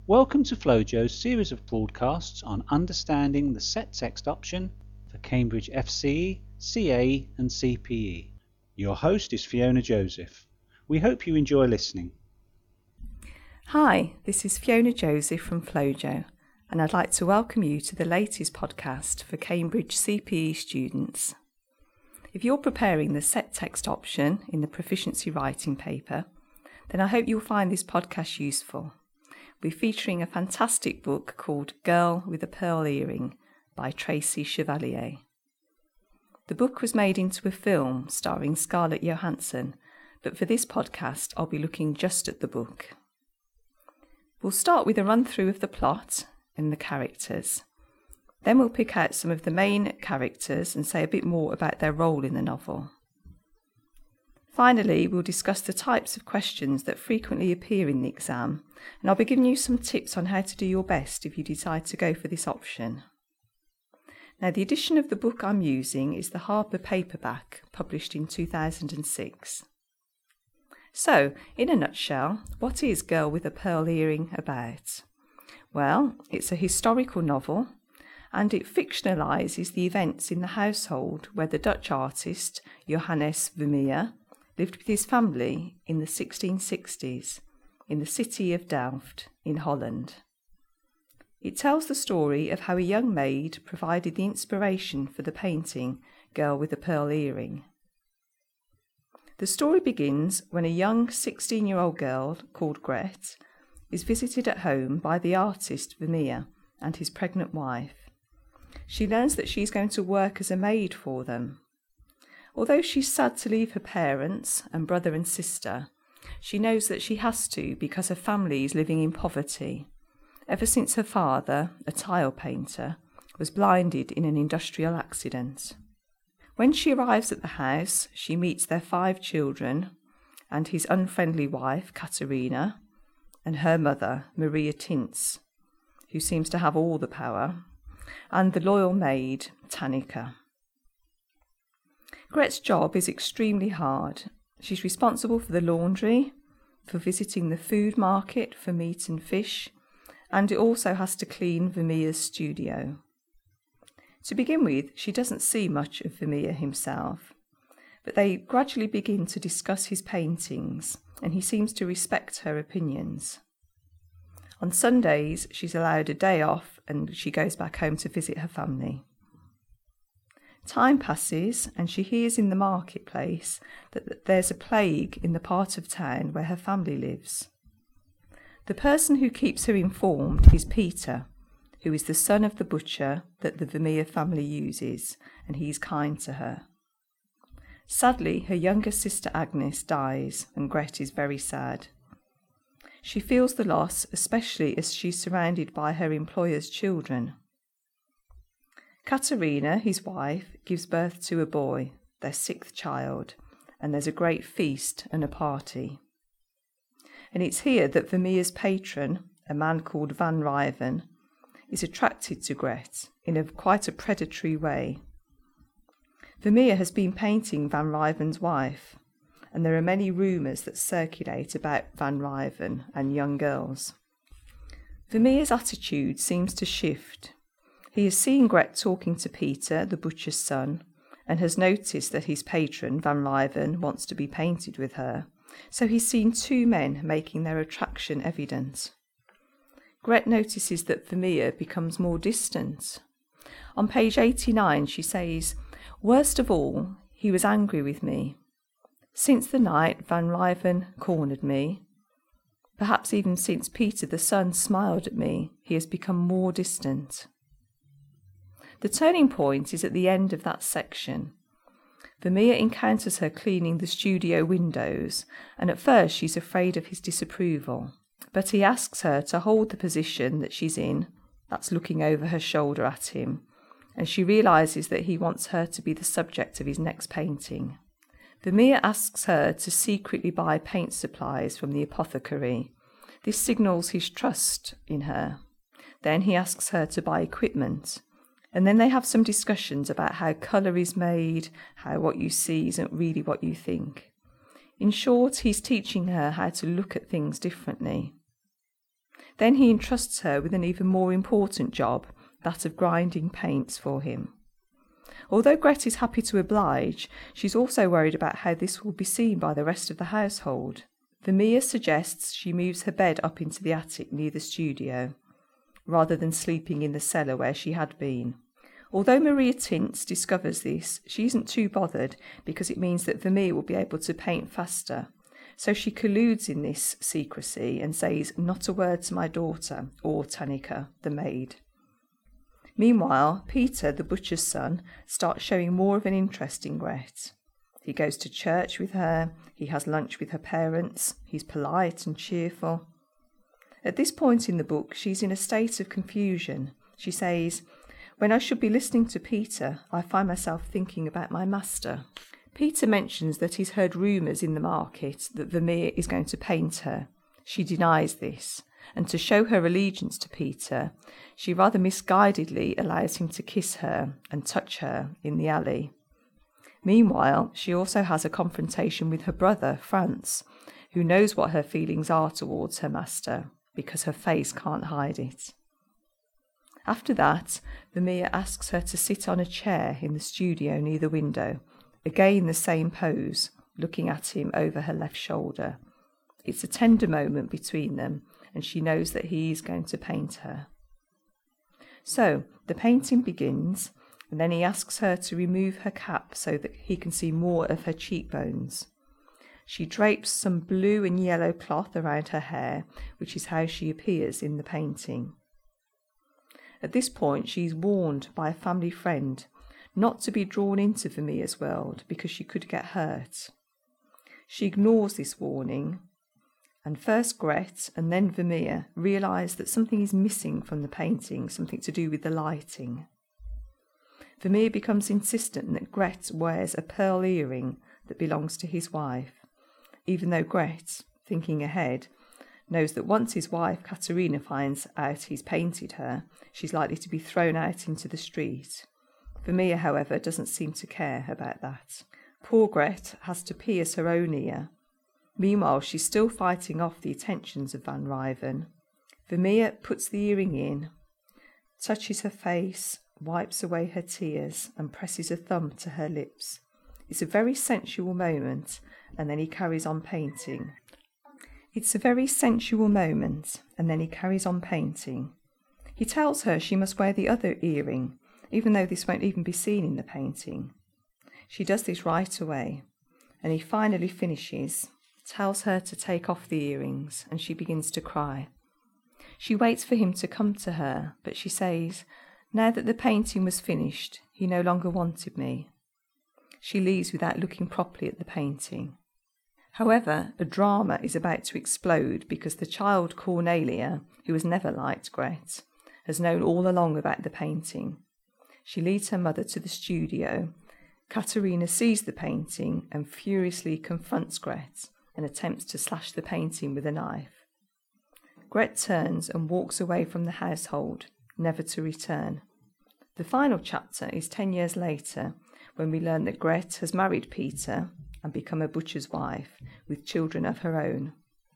Welcome to Flojo's series of broadcasts on understanding the set text option for Cambridge FCE, CA and CPE. Your host is Fiona Joseph. We hope you enjoy listening. Hi, this is Fiona Joseph from Flojo, and I'd like to welcome you to the latest podcast for Cambridge CPE students. If you're preparing the set text option in the proficiency writing paper, then I hope you'll find this podcast useful. We're featuring a fantastic book called Girl with a Pearl Earring by Tracy Chevalier. The book was made into a film starring Scarlett Johansson, but for this podcast I'll be looking just at the book. We'll start with a run-through of the plot and the characters. Then we'll pick out some of the main characters and say a bit more about their role in the novel. Finally, we'll discuss the types of questions that frequently appear in the exam, and I'll be giving you some tips on how to do your best if you decide to go for this option. Now, the edition of the book I'm using is the Harper paperback, published in 2006. So, in a nutshell, what is Girl with a Pearl Earring about? Well, it's a historical novel, and it fictionalises the events in the household where the Dutch artist Johannes Vermeer lived with his family in the 1660s in the city of Delft in Holland. It tells the story of how a young maid provided the inspiration for the painting Girl with a Pearl Earring. The story begins when a young 16-year-old girl called Gret is visited at home by the artist Vermeer and his pregnant wife. She learns that she's going to work as a maid for them. Although she's sad to leave her parents and brother and sister, she knows that she has to because her family is living in poverty, ever since her father, a tile painter, was blinded in an industrial accident. When she arrives at the house, she meets their 5 children and his unfriendly wife, Katerina, and her mother, Maria Tintz, who seems to have all the power, and the loyal maid, Tanika. Gret's job is extremely hard. She's responsible for the laundry, for visiting the food market for meat and fish, and it also has to clean Vermeer's studio. To begin with, she doesn't see much of Vermeer himself, but they gradually begin to discuss his paintings, and he seems to respect her opinions. On Sundays, she's allowed a day off and she goes back home to visit her family. Time passes and she hears in the marketplace that there's a plague in the part of town where her family lives. The person who keeps her informed is Peter, who is the son of the butcher that the Vermeer family uses, and he's kind to her. Sadly, her younger sister Agnes dies and Gret is very sad. She feels the loss, especially as she's surrounded by her employer's children. Katerina, his wife, gives birth to a boy, their 6th child, and there's a great feast and a party. And it's here that Vermeer's patron, a man called Van Ryven, is attracted to Gret in quite a predatory way. Vermeer has been painting Van Ryven's wife, and there are many rumours that circulate about Van Ryven and young girls. Vermeer's attitude seems to shift. He has seen Gret talking to Peter, the butcher's son, and has noticed that his patron, Van Ryven, wants to be painted with her, so he's seen 2 men making their attraction evident. Gret notices that Vermeer becomes more distant. On page 89 she says, "Worst of all, he was angry with me. Since the night Van Ryven cornered me, perhaps even since Peter the son smiled at me, he has become more distant." The turning point is at the end of that section. Vermeer encounters her cleaning the studio windows, and at first she's afraid of his disapproval, but he asks her to hold the position that she's in, that's looking over her shoulder at him, and she realises that he wants her to be the subject of his next painting. Vermeer asks her to secretly buy paint supplies from the apothecary. This signals his trust in her. Then he asks her to buy equipment, and then they have some discussions about how colour is made, how what you see isn't really what you think. In short, he's teaching her how to look at things differently. Then he entrusts her with an even more important job, that of grinding paints for him. Although Gret is happy to oblige, she's also worried about how this will be seen by the rest of the household. Vermeer suggests she moves her bed up into the attic near the studio, rather than sleeping in the cellar where she had been. Although Maria Tintz discovers this, she isn't too bothered because it means that Vermeer will be able to paint faster. So she colludes in this secrecy and says not a word to my daughter or Tanika, the maid. Meanwhile, Peter, the butcher's son, starts showing more of an interest in Gret. He goes to church with her, he has lunch with her parents, he's polite and cheerful. At this point in the book, she's in a state of confusion. She says, "When I should be listening to Peter, I find myself thinking about my master." Peter mentions that he's heard rumours in the market that Vermeer is going to paint her. She denies this, and to show her allegiance to Peter, she rather misguidedly allows him to kiss her and touch her in the alley. Meanwhile, she also has a confrontation with her brother, Franz, who knows what her feelings are towards her master, because her face can't hide it. After that, Vermeer asks her to sit on a chair in the studio near the window, again the same pose, looking at him over her left shoulder. It's a tender moment between them, and she knows that he is going to paint her. So, the painting begins, and then he asks her to remove her cap so that he can see more of her cheekbones. She drapes some blue and yellow cloth around her hair, which is how she appears in the painting. At this point, she is warned by a family friend not to be drawn into Vermeer's world because she could get hurt. She ignores this warning, and first Gret and then Vermeer realise that something is missing from the painting, something to do with the lighting. Vermeer becomes insistent that Gret wears a pearl earring that belongs to his wife, even though Gret, thinking ahead, knows that once his wife Katerina finds out he's painted her, she's likely to be thrown out into the street. Vermeer, however, doesn't seem to care about that. Poor Gret has to pierce her own ear. Meanwhile, she's still fighting off the attentions of Van Ryven. Vermeer puts the earring in, touches her face, wipes away her tears, and presses a thumb to her lips. It's a very sensual moment, and then he carries on painting. He tells her she must wear the other earring, even though this won't even be seen in the painting. She does this right away, and he finally finishes, tells her to take off the earrings, and she begins to cry. She waits for him to come to her, but she says, now that the painting was finished, he no longer wanted me. She leaves without looking properly at the painting. However, a drama is about to explode because the child Cornelia, who has never liked Gret, has known all along about the painting. She leads her mother to the studio. Katerina sees the painting and furiously confronts Gret and attempts to slash the painting with a knife. Gret turns and walks away from the household, never to return. The final chapter is 10 years later, when we learn that Gret has married Peter and become a butcher's wife, with children of her own.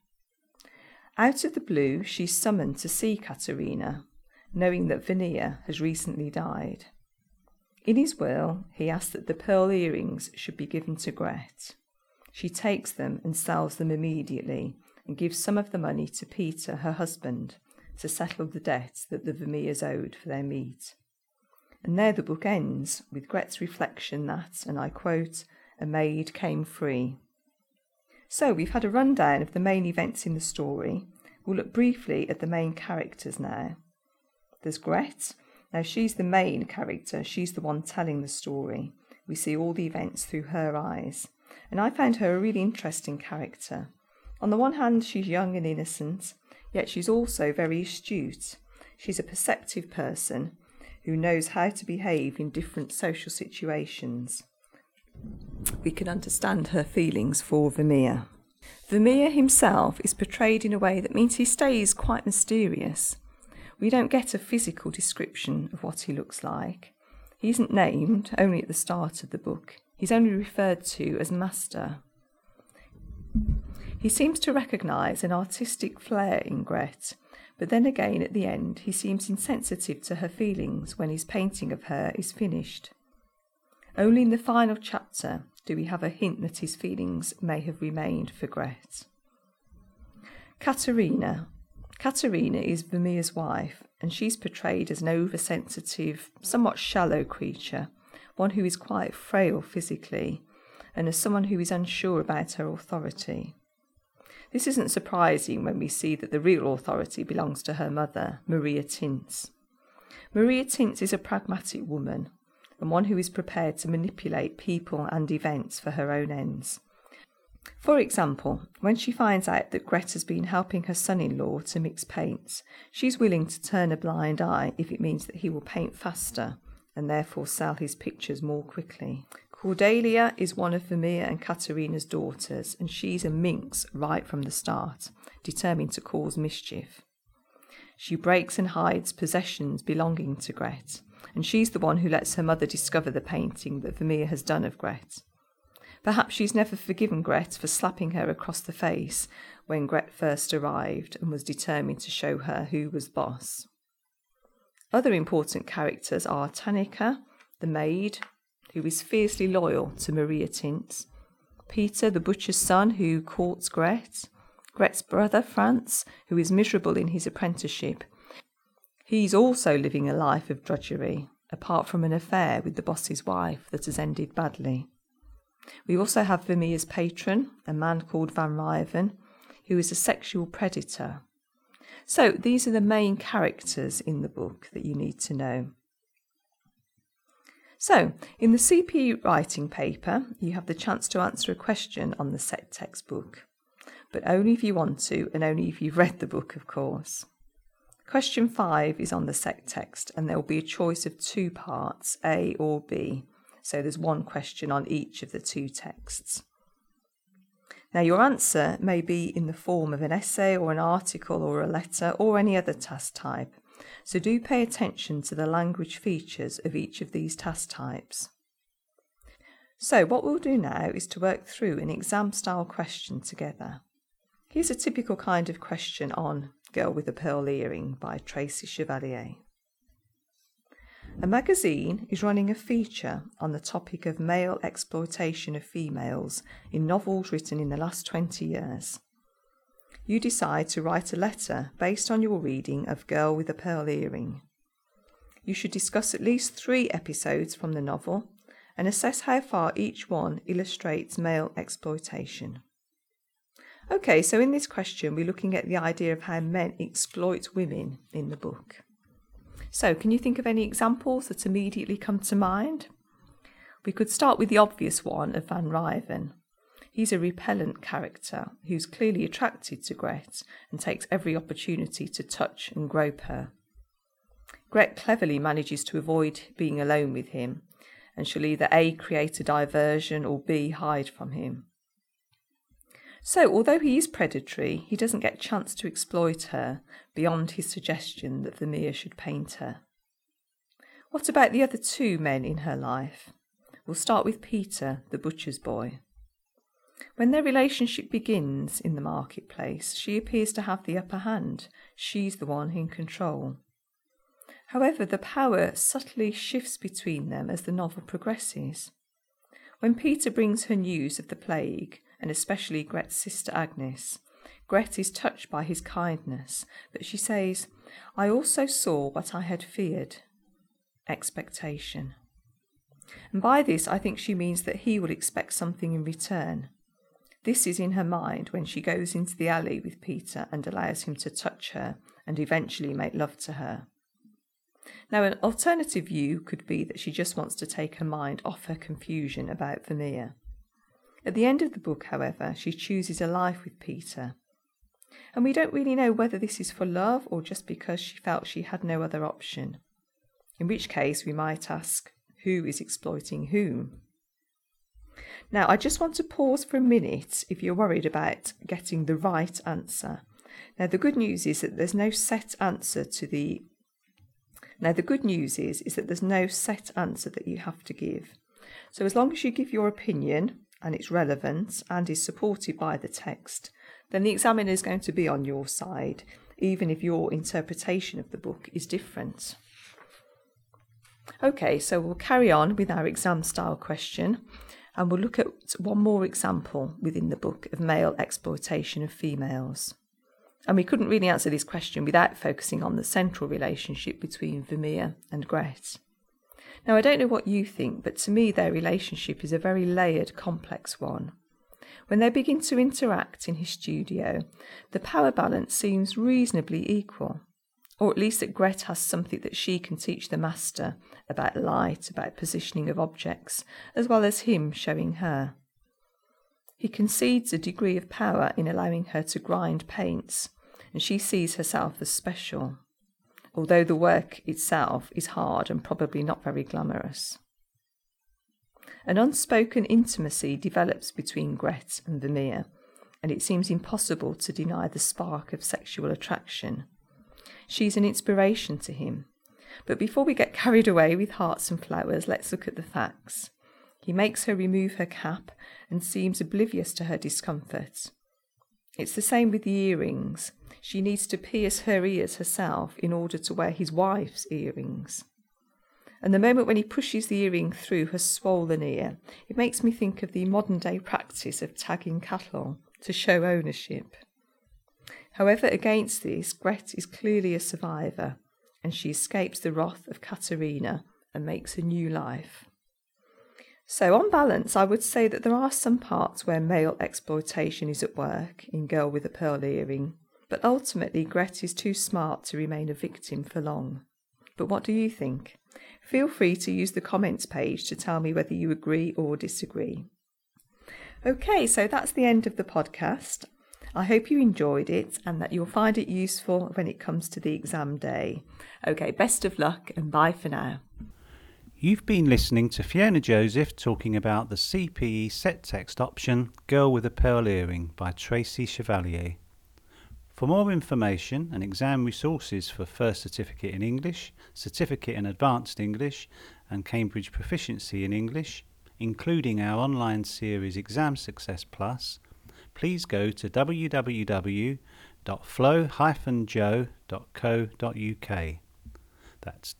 Out of the blue, she's summoned to see Katerina, knowing that Vermeer has recently died. In his will, he asks that the pearl earrings should be given to Gret. She takes them and sells them immediately, and gives some of the money to Peter, her husband, to settle the debts that the Vermeers owed for their meat. And there the book ends, with Gret's reflection that, and I quote, a maid came free. So we've had a rundown of the main events in the story. We'll look briefly at the main characters now. There's Gret. Now she's the main character. She's the one telling the story. We see all the events through her eyes. And I found her a really interesting character. On the one hand, she's young and innocent, yet she's also very astute. She's a perceptive person who knows how to behave in different social situations. We can understand her feelings for Vermeer. Vermeer himself is portrayed in a way that means he stays quite mysterious. We don't get a physical description of what he looks like. He isn't named, only at the start of the book. He's only referred to as Master. He seems to recognise an artistic flair in Gret, But then again, at the end, he seems insensitive to her feelings when his painting of her is finished. Only in the final chapter do we have a hint that his feelings may have remained for Gret. Katerina. Katerina is Vermeer's wife, and she's portrayed as an oversensitive, somewhat shallow creature, one who is quite frail physically, and as someone who is unsure about her authority. This isn't surprising when we see that the real authority belongs to her mother, Maria Tins. Maria Tins is a pragmatic woman, and one who is prepared to manipulate people and events for her own ends. For example, when she finds out that Gret has been helping her son-in-law to mix paints, she's willing to turn a blind eye if it means that he will paint faster and therefore sell his pictures more quickly. Cordelia is one of Vermeer and Katerina's daughters, and she's a minx right from the start, determined to cause mischief. She breaks and hides possessions belonging to Gret, and she's the one who lets her mother discover the painting that Vermeer has done of Gret. Perhaps she's never forgiven Gret for slapping her across the face when Gret first arrived and was determined to show her who was boss. Other important characters are Tanica, the maid, who is fiercely loyal to Maria Tins, Peter, the butcher's son, who courts Gret, Gret's brother, Franz, who is miserable in his apprenticeship. He's also living a life of drudgery, apart from an affair with the boss's wife that has ended badly. We also have Vermeer's patron, a man called Van Riven, who is a sexual predator. So these are the main characters in the book that you need to know. So, in the CPE writing paper, you have the chance to answer a question on the set textbook, but only if you want to and only if you've read the book, of course. Question 5 is on the set text, and there will be a choice of 2 parts, A or B, so there's 1 question on each of the 2 texts. Now, your answer may be in the form of an essay or an article or a letter or any other task type. So do pay attention to the language features of each of these task types. So what we'll do now is to work through an exam-style question together. Here's a typical kind of question on Girl with a Pearl Earring by Tracy Chevalier. A magazine is running a feature on the topic of male exploitation of females in novels written in the last 20 years. You decide to write a letter based on your reading of Girl with a Pearl Earring. You should discuss at least 3 episodes from the novel and assess how far each one illustrates male exploitation. Okay, so in this question we're looking at the idea of how men exploit women in the book. So can you think of any examples that immediately come to mind? We could start with the obvious one of Van Riven. He's a repellent character who's clearly attracted to Gret and takes every opportunity to touch and grope her. Gret cleverly manages to avoid being alone with him, and she'll either A, create a diversion, or B, hide from him. So, although he is predatory, he doesn't get a chance to exploit her beyond his suggestion that Vermeer should paint her. What about the other 2 men in her life? We'll start with Peter, the butcher's boy. When their relationship begins in the marketplace, she appears to have the upper hand. She's the one in control. However, the power subtly shifts between them as the novel progresses. When Peter brings her news of the plague, and especially Gret's sister Agnes, Gret is touched by his kindness, but she says, "I also saw what I had feared, expectation." And by this I think she means that he will expect something in return. This is in her mind when she goes into the alley with Peter and allows him to touch her and eventually make love to her. Now, an alternative view could be that she just wants to take her mind off her confusion about Vermeer. At the end of the book, however, she chooses a life with Peter. And we don't really know whether this is for love or just because she felt she had no other option. In which case, we might ask, who is exploiting whom? Now, I just want to pause for a minute if you're worried about getting the right answer. Now, the good news is that there's no set answer that you have to give. So as long as you give your opinion and it's relevant and is supported by the text, then the examiner is going to be on your side. even if your interpretation of the book is different. Okay, so we'll carry on with our exam style question, and we'll look at one more example within the book of male exploitation of females. And we couldn't really answer this question without focusing on the central relationship between Vermeer and Gret. Now, I don't know what you think, but to me their relationship is a very layered, complex one. When they begin to interact in his studio, the power balance seems reasonably equal, or at least that Gret has something that she can teach the master about light, about positioning of objects, as well as him showing her. He concedes a degree of power in allowing her to grind paints, and she sees herself as special, although the work itself is hard and probably not very glamorous. An unspoken intimacy develops between Gret and Vermeer, and it seems impossible to deny the spark of sexual attraction. She's an inspiration to him. But before we get carried away with hearts and flowers, let's look at the facts. He makes her remove her cap and seems oblivious to her discomfort. It's the same with the earrings. She needs to pierce her ears herself in order to wear his wife's earrings. And the moment when he pushes the earring through her swollen ear, it makes me think of the modern-day practice of tagging cattle to show ownership. However, against this, Gret is clearly a survivor, and she escapes the wrath of Katerina and makes a new life. So, on balance, I would say that there are some parts where male exploitation is at work in Girl with a Pearl Earring, but ultimately Gret is too smart to remain a victim for long. But what do you think? Feel free to use the comments page to tell me whether you agree or disagree. Okay, so that's the end of the podcast. I hope you enjoyed it and that you'll find it useful when it comes to the exam day. Okay, best of luck and bye for now. You've been listening to Fiona Joseph talking about the CPE set text option Girl with a Pearl Earring by Tracy Chevalier. For more information and exam resources for First Certificate in English, Certificate in Advanced English and Cambridge Proficiency in English, including our online series Exam Success Plus, please go to www.flow-joe.co.uk. That's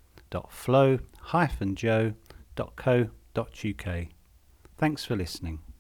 www.flow-joe.co.uk. Thanks for listening.